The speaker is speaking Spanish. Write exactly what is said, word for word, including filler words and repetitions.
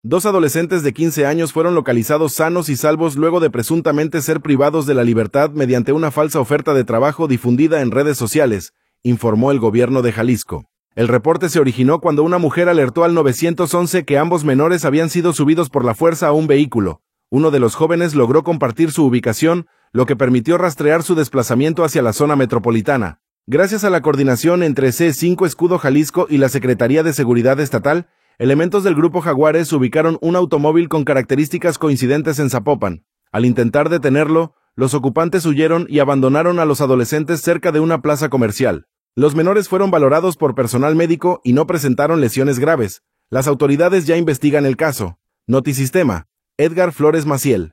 Dos adolescentes de quince años fueron localizados sanos y salvos luego de presuntamente ser privados de la libertad mediante una falsa oferta de trabajo difundida en redes sociales, informó el gobierno de Jalisco. El reporte se originó cuando una mujer alertó al nueve once que ambos menores habían sido subidos por la fuerza a un vehículo. Uno de los jóvenes logró compartir su ubicación, lo que permitió rastrear su desplazamiento hacia la zona metropolitana. Gracias a la coordinación entre C cinco Escudo Jalisco y la Secretaría de Seguridad Estatal, elementos del Grupo Jaguares ubicaron un automóvil con características coincidentes en Zapopan. Al intentar detenerlo, los ocupantes huyeron y abandonaron a los adolescentes cerca de una plaza comercial. Los menores fueron valorados por personal médico y no presentaron lesiones graves. Las autoridades ya investigan el caso. Notisistema. Edgar Flores Maciel.